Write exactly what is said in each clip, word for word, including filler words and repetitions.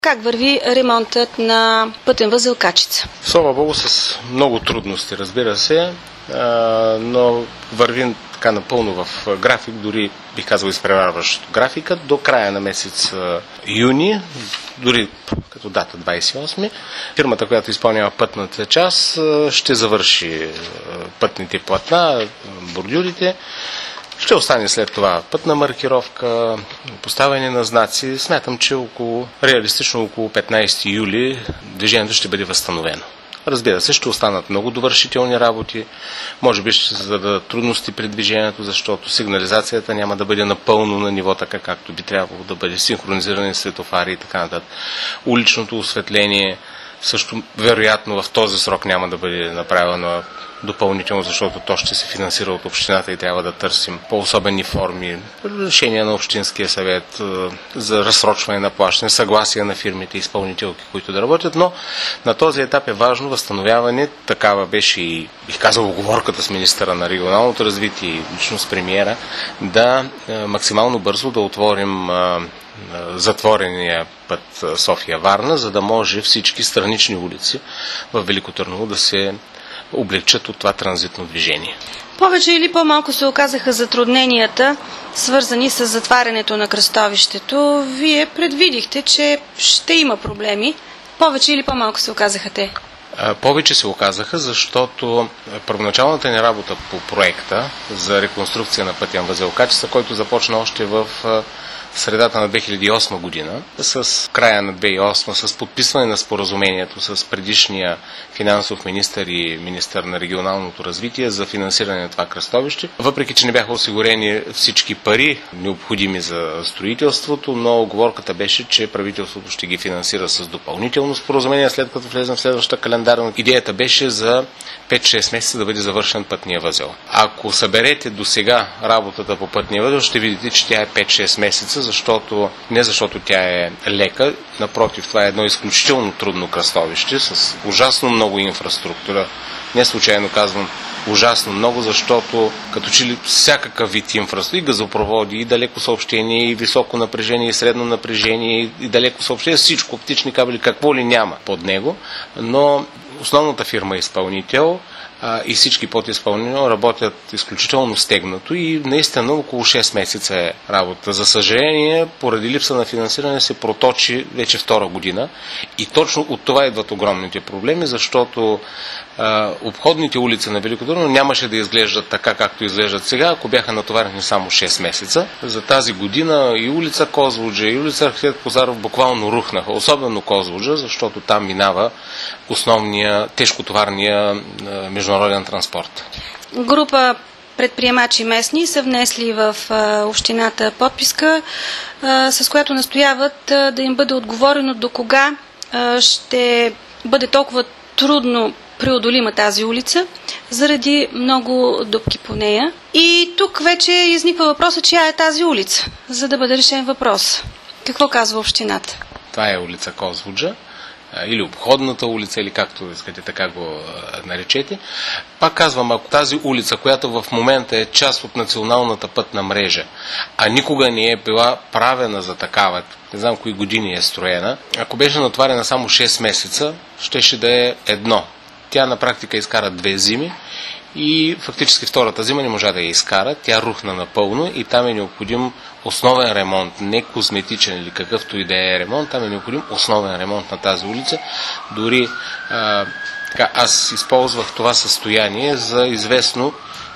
Как върви ремонтът на пътен възел Качица? Слава Богу, с много трудности, разбира се, но върви така напълно в график, дори бих казал изпреварващ графика, до края на месец юни, дори като дата двадесет и осми. Фирмата, която изпълнява пътната част, ще завърши пътните платна, бордюрите. Ще остане след това пътна маркировка, поставяне на знаци. Смятам, че около, реалистично около петнадесети юли движението ще бъде възстановено. Разбира се, ще останат много довършителни работи. Може би ще се зададат трудности при движението, защото сигнализацията няма да бъде напълно на ниво така, както би трябвало да бъде. Синхронизирани светофари и така нататък. Уличното осветление също вероятно в този срок няма да бъде направено допълнително, защото то ще се финансира от общината и трябва да търсим по-особени форми, решения на Общинския съвет за разсрочване на плащане, съгласие на фирмите и изпълнителки, които да работят, но на този етап е важно възстановяване. Такава беше и, бих казал, уговорката с министъра на регионалното развитие и лично с премиера, да максимално бързо да отворим затворения път София-Варна, за да може всички странични улици в Велико Търново да се облегчат от това транзитно движение. Повече или по-малко се оказаха затрудненията, свързани с затварянето на кръстовището. Вие предвидихте, че ще има проблеми. Повече или по-малко се оказаха те? Повече се оказаха, защото първоначалната ни работа по проекта за реконструкция на пътен възел Качица, който започна още в средата на две хиляди и осма година, с края на две хиляди и осма, с подписване на споразумението с предишния финансов министър и министър на регионалното развитие за финансиране на това кръстовище. Въпреки че не бяха осигурени всички пари, необходими за строителството, но оговорката беше, че правителството ще ги финансира с допълнително споразумение, след като влезем в следващата календарна. Идеята беше за пет-шест месеца да бъде завършен пътния възел. Ако съберете до сега работата по пътния възел, ще видите, че тя е пет-шест месеца, защото не защото тя е лека, напротив, това е едно изключително трудно кръстовище с ужасно много инфраструктура. Не случайно казвам ужасно много, защото като че ли всякакъв вид инфраструктура, и газопроводи, и далеко съобщение, и високо напрежение, и средно напрежение, и далеко съобщение, всичко, оптични кабели, какво ли няма под него, но основната фирма изпълнител и всички подизпълнители работят изключително стегнато и наистина около шест месеца е работа. За съжаление, поради липса на финансиране се проточи вече втора година и точно от това идват огромните проблеми, защото а, обходните улици на Велико Търново нямаше да изглеждат така, както изглеждат сега, ако бяха натоварени само шест месеца. За тази година и улица Козлуджа, и улица Архитект Козаров буквално рухнаха, особено Козлуджа, защото там минава основния тежкотоварния международен транспорт. Група предприемачи местни са внесли в а, общината подписка, а, с която настояват а, да им бъде отговорено до кога а, ще бъде толкова трудно преодолима тази улица, заради много дупки по нея. И тук вече изниква въпроса, чия е тази улица, за да бъде решен въпрос. Какво казва общината? Това е улица Козлуджа, или обходната улица, или както искате така го наречете. Пак казвам, ако тази улица, която в момента е част от националната пътна мрежа, а никога не е била правена за такава, не знам кои години е строена, ако беше натварена само шест месеца, щеше да е едно. Тя на практика изкара две зими и фактически втората зима не можа да я изкара. Тя рухна напълно и там е необходим основен ремонт, не козметичен или какъвто и да е ремонт, там е необходим основен ремонт на тази улица. Дори а, така, аз използвах това състояние за известно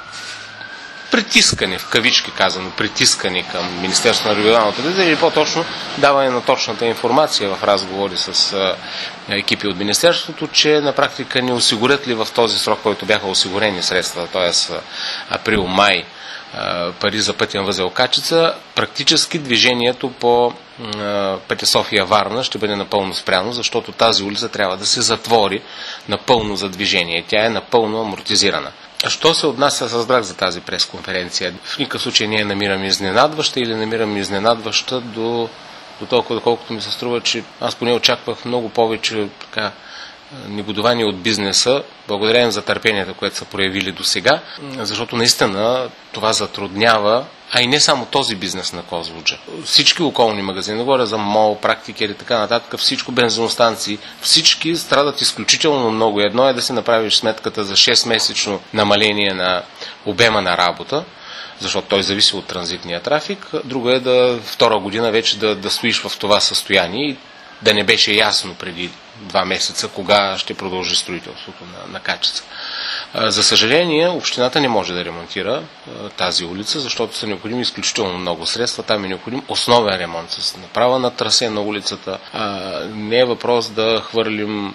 притискане, в кавички казано, притискане към Министерството на регионалното развитие или по-точно даване на точната информация в разговори с а, екипи от Министерството, че на практика не осигурят ли в този срок, който бяха осигурени средства, т.е. април-май, пари за пътен възел Качица, практически движението по а, пътя София-Варна ще бъде напълно спряно, защото тази улица трябва да се затвори напълно за движение. Тя е напълно амортизирана. Що се отнася с разбрах за тази пресконференция? В никакъв случай не я намирам изненадваща или намирам изненадваща до, до толкова, доколкото ми се струва, че аз поне очаквах много повече така, негодование от бизнеса, благодарение за търпението, което са проявили до сега, защото наистина това затруднява, а и не само този бизнес на Козлуджа. Всички околни магазини, говоря за мол, практикери и така нататък, всичко бензиностанции, всички страдат изключително много. Едно е да си направиш сметката за шестмесечно намаление на обема на работа, защото той зависи от транзитния трафик. Друго е да втора година вече да, да стоиш в това състояние и да не беше ясно преди два месеца кога ще продължи строителството на, на Качица. За съжаление, общината не може да ремонтира тази улица, защото са необходими изключително много средства. Там е необходим основен ремонт с направа на трасе на улицата. Не е въпрос да хвърлим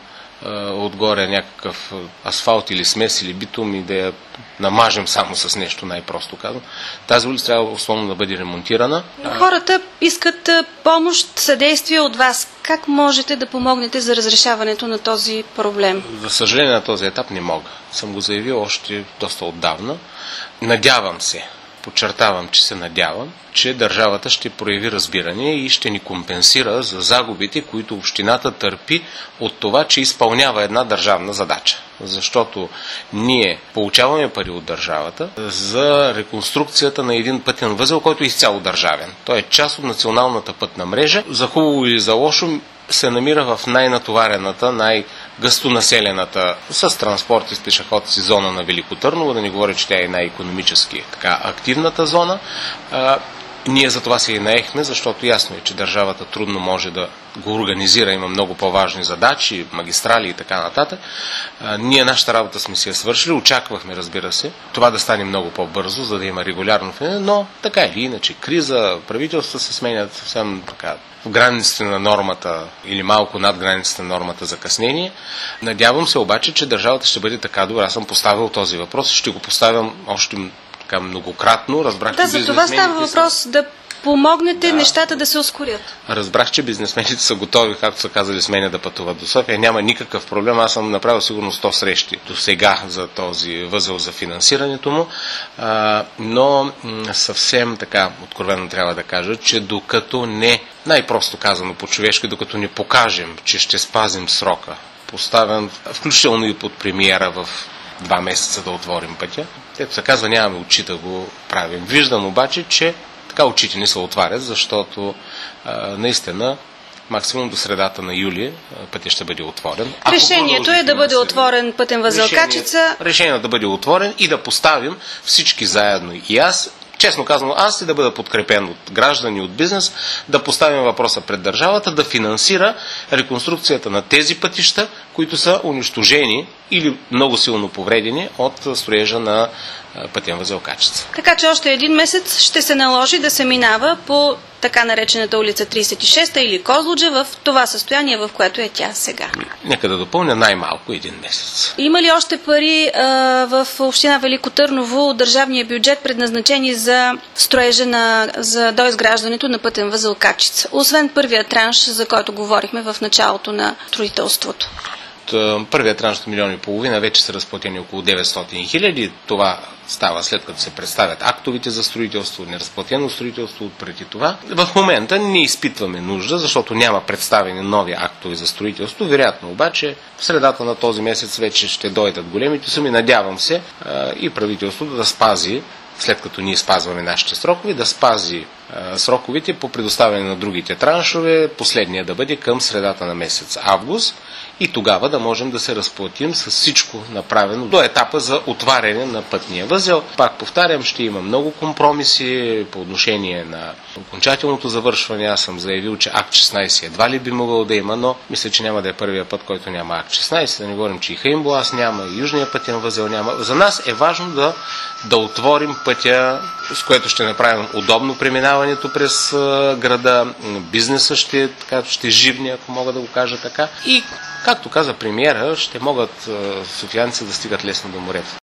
отгоре някакъв асфалт или смес или битум и да я намажем само с нещо, най-просто казвам. Тази улица трябва основно да бъде ремонтирана. Хората искат помощ, съдействие от вас. Как можете да помогнете за разрешаването на този проблем? За съжаление на този етап не мога. Съм го заявил още доста отдавна. Надявам се, подчертавам, че се надявам, че държавата ще прояви разбиране и ще ни компенсира за загубите, които общината търпи от това, че изпълнява една държавна задача. Защото ние получаваме пари от държавата за реконструкцията на един пътен възел, който е изцяло държавен. Той е част от националната пътна мрежа. За хубаво или за лошо се намира в най-натоварената, най-гъстонаселената с транспорт и с пешеходци зона на Велико Търново, да не говоря, че тя е най-икономически така активната зона. А, ние за това се и наехме, защото ясно е, че държавата трудно може да го организира, има много по-важни задачи, магистрали и така нататък. А, ние нашата работа сме си я свършили, очаквахме, разбира се, това да стане много по-бързо, за да има регулярно финансиране, но така или иначе, криза, правителства се сменят съвсем така в границите на нормата или малко над границите на нормата закъснение. Надявам се обаче, че държавата ще бъде така добра. Аз съм поставил този въпрос и ще го поставям още така многократно. Разбрах, да, за това става въпрос са... да помогнете да, нещата да се ускорят. Разбрах, че бизнесмените са готови, както са казали с мен, да пътуват до София. Няма никакъв проблем. Аз съм направил сигурно сто срещи до сега за този възел за финансирането му. А, но съвсем така откровено трябва да кажа, че докато не, най-просто казано по-човешки, докато не покажем, че ще спазим срока, поставен включително и под премиера в два месеца да отворим пътя, ето се казва, нямаме очи да го правим. Виждам обаче, че така очите не се отварят, защото а, наистина максимум до средата на юли пътя ще бъде отворен. Ако решението е да бъде отворен пътен възел Качица. Решението е да бъде отворен и да поставим всички заедно. И аз, честно казано, аз и да бъда подкрепен от граждани, от бизнес, да поставим въпроса пред държавата, да финансира реконструкцията на тези пътища, които са унищожени или много силно повредени от строежа на пътен възел Качица. Така че още един месец ще се наложи да се минава по така наречената улица тридесет и шеста или Козлуджа в това състояние, в което е тя сега. Нека да допълня най-малко един месец. Има ли още пари а, в община Велико Търново от държавния бюджет, предназначени за строежа на, за доизграждането на пътен възел Качица? Освен първия транш, за който говорихме в началото на строителството. Първият транш от милион и половина вече са разплатени около деветстотин хиляди. Това става след като се представят актовите за строителство, неразплатено строителство отпреди това. В момента не изпитваме нужда, защото няма представени нови актове за строителство. Вероятно обаче в средата на този месец вече ще дойдат големите суми. Надявам се и правителството да спази, след като ние спазваме нашите срокове, да спази а, сроковете по предоставяне на другите траншове, последния да бъде към средата на месец август и тогава да можем да се разплатим с всичко направено до етапа за отваряне на пътния възел. Пак повтарям, ще има много компромиси по отношение на окончателното завършване. Аз съм заявил, че акт шестнайсет едва ли би могъл да има, но мисля, че няма да е първия път, който няма акт шестнайсет. Да не говорим, че и Хаинбоаз няма, и Южния пътен възел няма. За нас е важно да, да отворим пътя, с което ще направим удобно преминаването през града. Бизнеса ще, така, ще живни, ако мога да го кажа така. И както каза премиера, ще могат софиянци да стигат лесно до морето.